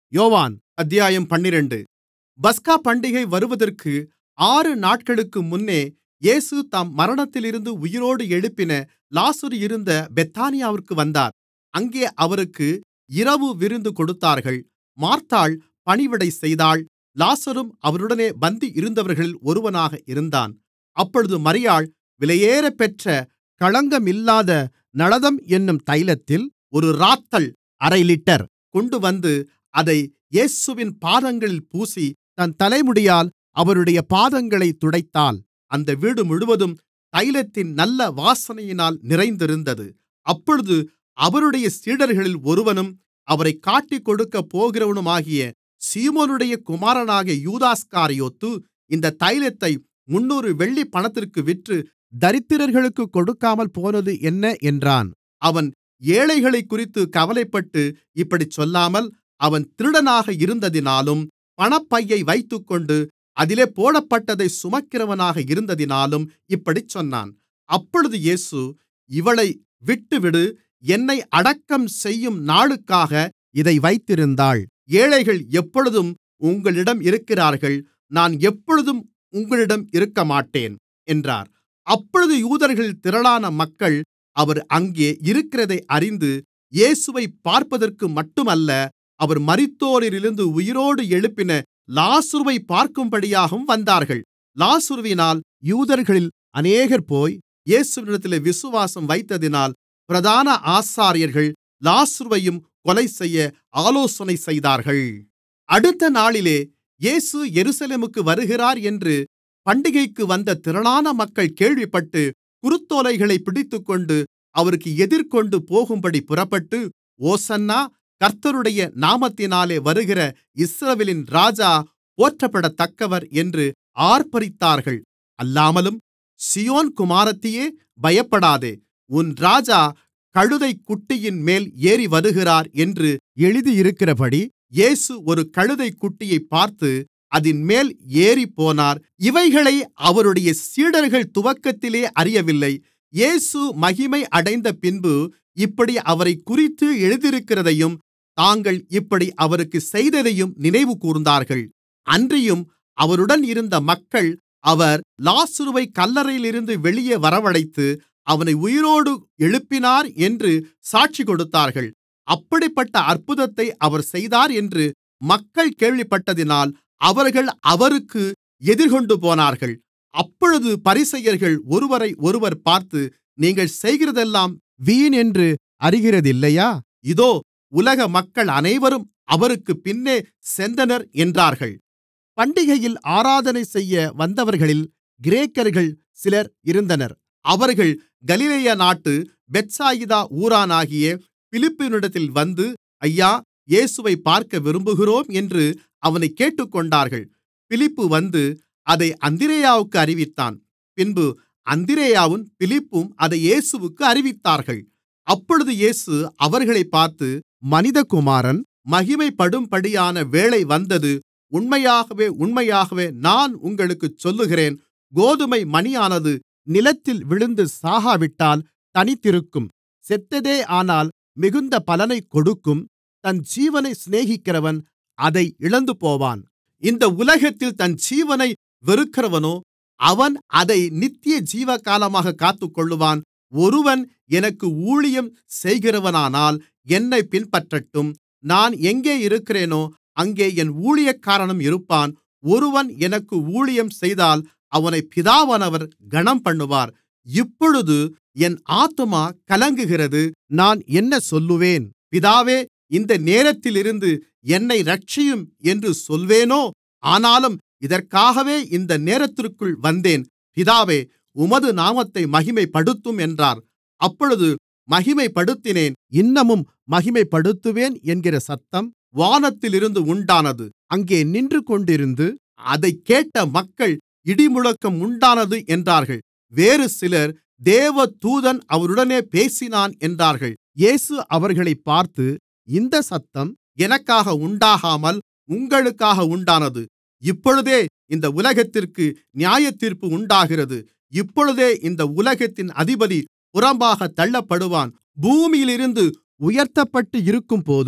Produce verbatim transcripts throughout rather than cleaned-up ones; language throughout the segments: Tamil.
யோவான் அத்தியாயம் பன்னிரண்டு. பஸ்கா பண்டிகை வருவதற்கு ஆறு நாட்களுக்கு முன்னே இயேசு தாம் மரணத்திலிருந்து உயிரோடு எழுப்பின லாசரு இருந்த பெத்தானியாவிற்கு வந்தார். அங்கே அவருக்கு இரவு விருந்து கொடுத்தார்கள். மார்த்தாள் பணிவிடை செய்தாள். லாசரும் அவருடனே பந்தி இருந்தவர்களில் ஒருவனாக இருந்தான். அப்பொழுது மரியாள் விலையேறப்பெற்ற களங்கமில்லாத நளதம் என்னும் தைலத்தில் ஒரு இராத்தல் அரை லிட்டர் கொண்டுவந்து அதை இயேசுவின் பாதங்களில் பூசி தன் தலைமுடியால் அவருடைய பாதங்களைத் துடைத்தாள். அந்த வீடு முழுவதும் தைலத்தின் நல்ல வாசனையினால் நிறைந்திருந்தது. அப்பொழுது அவருடைய சீடர்களில் ஒருவனும் அவரைக் காட்டிக்கொடுக்கப் போகிறவனுமாகிய சீமோனுடைய குமாரனாகிய யூதாஸ்காரியோத்து, இந்தத் தைலத்தை முந்நூறு வெள்ளிப் பணத்திற்கு விற்று தரித்திரர்களுக்குக் கொடுக்காமல் போனது என்ன என்றான். அவன் ஏழைகளைக்குறித்துக் கவலைப்பட்டு இப்படிச் சொல்லாமல், அவன் திருடனாக இருந்ததினாலும் பணப்பையை வைத்துக்கொண்டு அதிலே போடப்பட்டதைச் சுமக்கிறவனாக இருந்ததினாலும் இப்படிச் சொன்னான். அப்பொழுது இயேசு, இவளை விட்டுவிடு, என்னை அடக்கம் செய்யும் நாளுக்காக இதை வைத்திருந்தாள். ஏழைகள் எப்பொழுதும் உங்களிடம் இருக்கிறார்கள், நான் எப்பொழுதும் உங்களிடம் இருக்கமாட்டேன் என்றார். அப்பொழுது யூதர்களில் திரளான மக்கள் அவர் அங்கே இருக்கிறதை அறிந்து, இயேசுவைப் பார்ப்பதற்கு மட்டுமல்ல, அவர் மரித்தோரிலிருந்து உயிரோடு எழுப்பின லாசருவைப் பார்க்கும்படியாகவும் வந்தார்கள். லாசருவினால் யூதர்களில் அநேகர் போய் இயேசுவினிடத்தில் விசுவாசம் வைத்ததினால் பிரதான ஆசாரியர்கள் லாசருவையும் கொலைசெய்ய ஆலோசனை செய்தார்கள். அடுத்த நாளிலே இயேசு எருசலேமுக்கு வருகிறார் என்று பண்டிகைக்கு வந்த திரளான மக்கள் கேள்விப்பட்டு குருத்தோலைகளைப் பிடித்துக்கொண்டு அவருக்கு எதிர்கொண்டு போகும்படி புறப்பட்டு, ஓசன்னா, கர்த்தருடைய நாமத்தினாலே வருகிற இஸ்ரவேலின் ராஜா போற்றப்படத்தக்கவர் என்று ஆர்ப்பரித்தார்கள். அல்லாமலும், சீயோன் குமாரத்தியே, பயப்படாதே, உன் ராஜா கழுதைக்குட்டியின்மேல் ஏறி வருகிறார் என்று எழுதியிருக்கிறபடி இயேசு ஒரு கழுதைக்குட்டியைப் பார்த்து அதின்மேல் ஏறிப்போனார். இவைகளை அவருடைய சீடர்கள் துவக்கத்திலே அறியவில்லை. இயேசு மகிமை அடைந்தபின்பு இப்படி அவரைக்குறித்து எழுதியிருக்கிறதையும் தாங்கள் இப்படி அவருக்குச் செய்ததையும் நினைவுகூர்ந்தார்கள். அன்றியும் அவருடன் இருந்த மக்கள் அவர் லாசருவைக் கல்லறையிலிருந்து வெளியே வரவழைத்து அவனை உயிரோடு எழுப்பினார் என்று சாட்சி கொடுத்தார்கள். அப்படிப்பட்ட அற்புதத்தை அவர் செய்தார் என்று மக்கள் கேள்விப்பட்டதினால் அவர்கள் அவருக்கு எதிர்கொண்டுபோனார்கள். அப்பொழுது பரிசேயர்கள் ஒருவரையொருவர் பார்த்து, நீங்கள் செய்கிறதெல்லாம் வீண் என்று அறிகிறதில்லையா? இதோ, உலக மக்கள் அனைவரும் அவருக்குப் பின்னே சென்றனர் என்றார்கள். பண்டிகையில் ஆராதனை செய்ய வந்தவர்களில் கிரேக்கர்கள் சிலர் இருந்தனர். அவர்கள் கலிலேயா நாட்டு பெத்சாயிதா ஊரானாகிய பிலிப்பினிடத்தில் வந்து, ஐயா, இயேசுவைப் பார்க்க விரும்புகிறோம் என்று அவனைக் கேட்டுக்கொண்டார்கள். பிலிப்பு வந்து அதை அந்திரேயாவுக்கு அறிவித்தான். பின்பு அந்திரேயாவும் பிலிப்பும் அதை இயேசுவுக்கு அறிவித்தார்கள். அப்பொழுது இயேசு அவர்களைப் பார்த்து, மனிதகுமாரன் மகிமைப்படும்படியான வேளை வந்தது. உண்மையாகவே உண்மையாகவே நான் உங்களுக்குச் சொல்லுகிறேன், கோதுமை மணியானது நிலத்தில் விழுந்து சாகாவிட்டால் தனித்திருக்கும், செத்ததேயானால் மிகுந்த பலனைக் கொடுக்கும். தன் ஜீவனை சிநேகிக்கிறவன் அதை இழந்துபோவான். இந்த உலகத்தில் தன் ஜீவனை வெறுக்கிறவனோ அவன் அதை நித்திய ஜீவகாலமாகக் காத்துக்கொள்ளுவான். ஒருவன் எனக்கு ஊழியம் செய்கிறவனானால் என்னைப் பின்பற்றட்டும். நான் எங்கே இருக்கிறேனோ அங்கே என் ஊழியக்காரனும் இருப்பான். ஒருவன் எனக்கு ஊழியம் செய்தால் அவனைப் பிதாவானவர் கனம்பண்ணுவார். இப்பொழுது என் ஆத்துமா கலங்குகிறது. நான் என்ன சொல்லுவேன்? பிதாவே, இந்த நேரத்திலிருந்து என்னை இரட்சியும் என்று சொல்வேனோ? ஆனாலும் இதற்காகவே இந்த நேரத்திற்குள் வந்தேன். பிதாவே, உமது நாமத்தை மகிமைப்படுத்தும் என்றார். அப்பொழுது மகிமைப்படுத்தினேன், இன்னமும் மகிமைப்படுத்துவேன் என்கிற சத்தம் வானத்திலிருந்து உண்டானது. அங்கே நின்றுகொண்டிருந்து அதைக் கேட்ட மக்கள், இடிமுழக்கம் உண்டானது என்றார்கள். வேறு சிலர், தேவதூதன் அவருடனே பேசினான் என்றார்கள். இயேசு அவர்களைப் பார்த்து, இந்த சத்தம் எனக்காக உண்டாகாமல் உங்களுக்காக உண்டானது. இப்பொழுதே இந்த உலகத்திற்கு நியாயத்தீர்ப்பு உண்டாகிறது. இப்பொழுதே இந்த உலகத்தின் அதிபதி புறம்பாகத் தள்ளப்படுவான். பூமியிலிருந்து உயர்த்தப்பட்டு இருக்கும்போது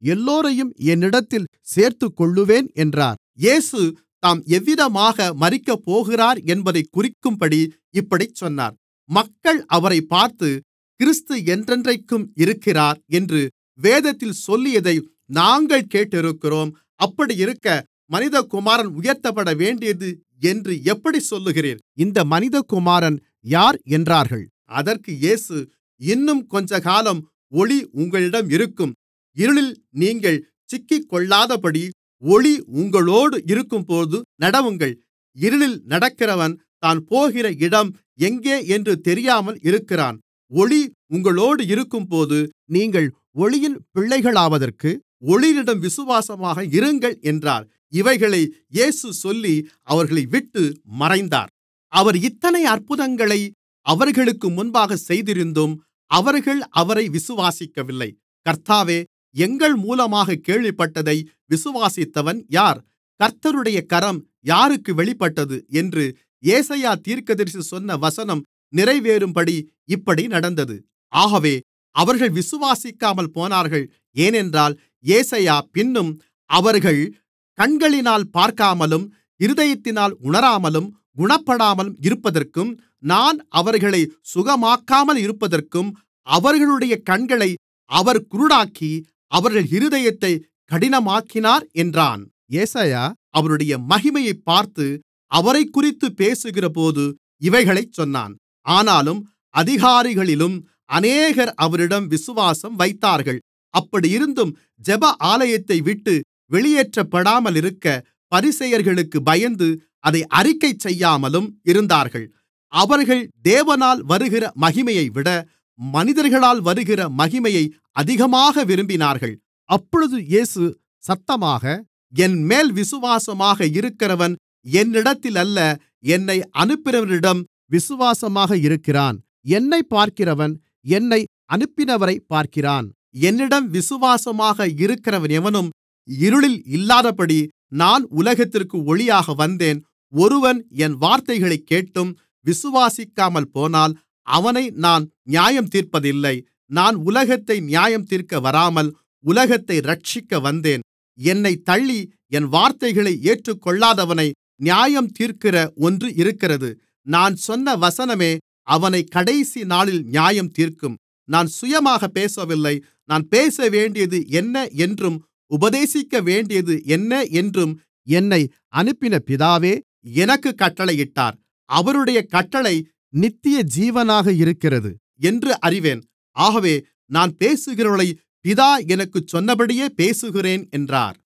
எல்லோரையும் என்னிடத்தில் சேர்த்துக்கொள்ளுவேன் என்றார். இயேசு தாம் எவ்விதமாக மரிக்கப்போகிறார் என்பதைக் குறிக்கும்படி இப்படிச் சொன்னார். மக்கள் அவரைப் பார்த்து, கிறிஸ்து என்றென்றைக்கும் இருக்கிறார் என்று வேதத்தில் சொல்லியதை நாங்கள் கேட்டிருக்கிறோம். அப்படியிருக்க மனிதகுமாரன் உயர்த்தப்பட வேண்டியது என்று எப்படிச் சொல்லுகிறீர்? இந்த மனிதகுமாரன் யார் என்றார்கள். அதற்கு இயேசு, இன்னும் கொஞ்சகாலம் ஒளி உங்களிடம் இருக்கும். இருளில் நீங்கள் சிக்கிக்கொள்ளாதபடி ஒளி உங்களோடு இருக்கும்போது நடவுங்கள். இருளில் நடக்கிறவன் தான் போகிற இடம் எங்கே என்று தெரியாமல் இருக்கிறான். ஒளி உங்களோடு இருக்கும்போது நீங்கள் ஒளியின் பிள்ளைகளாவதற்கு ஒளியினிடம் விசுவாசமாக இருங்கள் என்றார். இவைகளை இயேசு சொல்லி அவர்களை விட்டு மறைந்தார். அவர் இத்தனை அற்புதங்களை அவர்களுக்கு முன்பாக செய்திருந்தும் அவர்கள் அவரை விசுவாசிக்கவில்லை. கர்த்தாவே, எங்கள் மூலமாக கேள்விப்பட்டதை விசுவாசித்தவன் யார்? கர்த்தருடைய கரம் யாருக்கு வெளிப்பட்டது என்று ஏசாயா தீர்க்கதரிசி சொன்ன வசனம் நிறைவேறும்படி இப்படி நடந்தது. ஆகவே அவர்கள் விசுவாசிக்காமல் போனார்கள். ஏனென்றால் ஏசாயா பின்னும் அவர்கள் கண்களினால் பார்க்காமலும் இருதயத்தினால் உணராமலும் குணப்படாமலும் இருப்பதற்கும், நான் அவர்களை சுகமாக்காமல் இருப்பதற்கும் அவர்களுடைய கண்களை அவர் குருடாக்கி அவர்கள் இருதயத்தைக் கடினமாக்கினார் என்றான். ஏசாயா அவருடைய மகிமையைப் பார்த்து அவரைக்குறித்துப் பேசுகிறபோது இவைகளைச் சொன்னான். ஆனாலும் அதிகாரிகளிலும் அநேகர் அவரிடம் விசுவாசம் வைத்தார்கள். அப்படியிருந்தும் ஜெப ஆலயத்தை விட்டு வெளியேற்றப்படாமலிருக்க பரிசேயர்களுக்குப் பயந்து அதை அறிக்கை செய்யாமலும் இருந்தார்கள். அவர்கள் தேவனால் வருகிற மகிமையைவிட மனிதர்களால் வருகிற மகிமையை அதிகமாக விரும்பினார்கள். அப்பொழுது இயேசு சத்தமாக, என்மேல் விசுவாசமாக இருக்கிறவன் என்னிடத்தில் அல்ல, என்னை அனுப்பினவரிடம் விசுவாசமாக இருக்கிறான். என்னைப் பார்க்கிறவன் என்னை அனுப்பினவரைப் பார்க்கிறான். என்னிடம் விசுவாசமாக இருக்கிறவனெவனும் இருளில் இல்லாதபடி நான் உலகத்திற்கு ஒளியாக வந்தேன். ஒருவன் என் வார்த்தைகளைக் கேட்டும் விசுவாசிக்காமல் போனால் அவனை நான் நியாயம் தீர்ப்பதில்லை. நான் உலகத்தை நியாயம் தீர்க்க வராமல் உலகத்தை இரட்சிக்க வந்தேன். என்னைத் தள்ளி என் வார்த்தைகளை ஏற்றுக்கொள்ளாதவனை நியாயம் தீர்க்கிற ஒன்று இருக்கிறது. நான் சொன்ன வசனமே அவனைக் கடைசி நாளில் நியாயம் தீர்க்கும். நான் சுயமாக பேசவில்லை. நான் பேச வேண்டியது என்ன என்றும் உபதேசிக்க வேண்டியது என்ன என்றும் என்னை அனுப்பின பிதாவே எனக்குக் கட்டளையிட்டார். அவருடைய கட்டளை நித்திய ஜீவனாக இருக்கிறது என்று அறிவேன். ஆகவே நான் பேசுகிறவர்களை பிதா எனக்குச் சொன்னபடியே பேசுகிறேன் என்றார்.